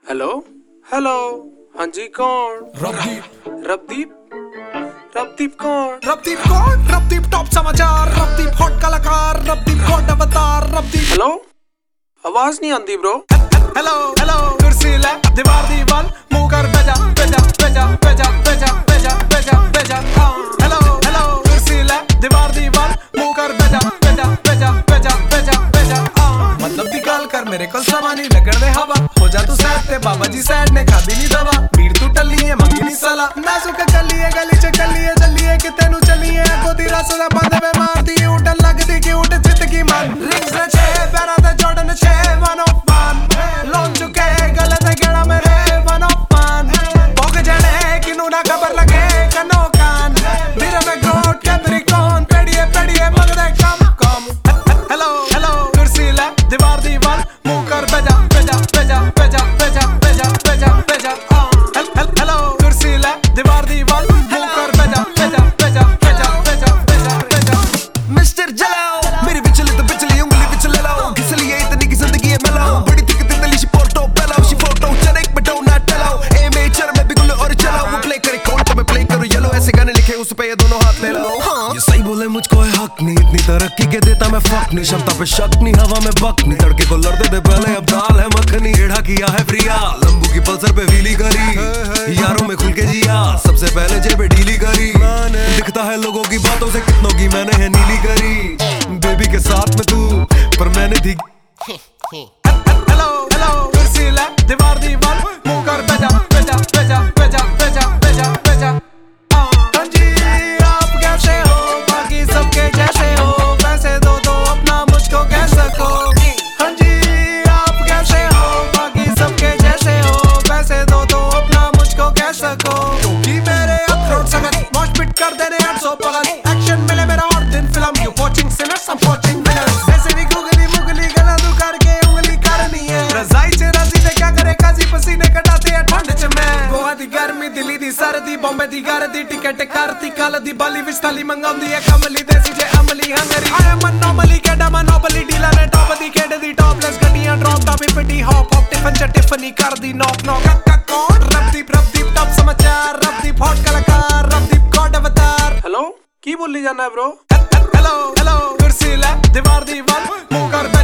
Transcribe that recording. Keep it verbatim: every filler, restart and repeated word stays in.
Hello hello, हाँ जी कौन? रबदीप रबदीप रबदीप कौन? रबदीप कौन? रबदीप टॉप समाचार, रबदीप हॉट कलाकार, रबदीप गॉड अवतार, रबदीप। हेलो, आवाज नहीं आती ब्रो। हेलो हेलो, कुर्सी ले दीवार दीवार, मुंह कर बेजा बेजा बेजा बेजा बेजा बेजा बेजा बेजा। हेलो हेलो, कुर्सी ले दीवार दीवार, मुंह कर बेजा बेजा बेजा बेजा बेजा बेजा। मतलब दी गल कर मेरे को समानी लगन दे हवा, हो जा तू सैड ते बाबा जी सैड ने खादी नहीं दवा। भीड़ तू टल्ली है मंगी नहीं साला, नाजुक गली है गली च गली है जल्ली है कि तेनू चली है अगो तेरा सदा बंद में मारदी उठन लगदी कि उठ जित की मन। रिंग्स ने छे पैरा ते जॉर्डन छे वन ऑफ वन, लोन चुके गलत है गेड़ा मेरे वन ऑफ वन। भोग जड़े किनू ना खबर लगे कनो कान, मेरे में ग्रोट कैबरी कौन पेड़िए पेड़िए मगदे कम कम। हेलो हेलो, कुर्सी ले दीवार दीवार, मुंह कर बेजा बेजा बेजा बेजा बेजा बेजा बेजा बेजा। हेलो कुर्सी ले दीवार दीवार, मुंह कर बेजा बेजा बेजा बेजा बेजा बेजा बेजा। मिस्टर जलाओ मेरी बिचली तो बिचली उंगली बिच ले लो, इसलिए इतनी की जिंदगी है मेलो। बड़ी दिक्कत तितली शी फोटो पेलो शी फोटो चने एक बटो ना टेलो। ए मेचर में बिगुल और चलाओ, वो प्ले करे कौन तो मैं प्ले करूं येलो। ऐसे गाने लिखे उस पे ये दोनों हाथ ले लो। ये सही बोले मुझको है हक नहीं, इतनी तरक्की के देता मैं फक नहीं। क्षमता पे शक नहीं, हवा में बक नहीं, तड़के को लड़ दे पहले अब दाल है मखनी। टेढ़ा किया है प्रिया लंबू की पल्सर पे व्हीली करी, यारों में खुल के जिया सबसे पहले जेब डीली करी। दिखता है लोगों की बातों से कितनों की मैंने है नीली करी। बेबी के साथ में तू पर मैंने थी। हेलो हेलो, कुर्सी ले दीवार दीवार, मुंह कर बेजा बेजा बेजा बेजा बेजा बेजा बेजा। हाँ जी आप कैसे हो, बाकी सबके जैसे हो, पैसे दो दो अपना मुझको कह सको। हाँ जी आप कैसे हो, बाकी सबके जैसे हो, पैसे दो दो अपना मुझको कह सको। क्योंकि मेरे अखरोट सगन वॉश पिट कर देने आठ सौ पगन, एक्शन मिले मेरा और दिन film. You watching sinners, I am watching winners. ऐसे भी गुगली मुगली गला दू करके उंगली करनी है, रजाई च राजी ते क्या करे काजी पसीने कटाते हैं ठंड च मैं। गोवा दी गर्मी दिल्ली दी सर्दी, बॉम्बे दी गर्दी, टिकट करती कल दी बाली विच थाली मंगाउंदी है कमली देसी जे अमली हंगरी। आई एम अनोमली केडा मनोबली डीलर ने टॉप दी खेड दी टॉपलेस गड्डियां ड्रॉप टॉप पिटी हॉप हॉप टिफन च टिफनी कर दी नॉक नॉक। कक्का कौन? रबदीप रबदीप टॉप समाचार, रबदीप हॉट कलाकार, रबदीप गॉड अवतार। हेलो, की बोली जाना है ब्रो? हेलो हेलो, कुर्सी ले दीवार दीवार, मुंह कर